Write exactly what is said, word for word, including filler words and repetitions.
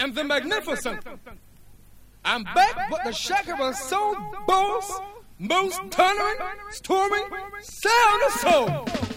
and the magnificent. I'm back, but the shaker was so boss, most thundering, storming, sound of soul.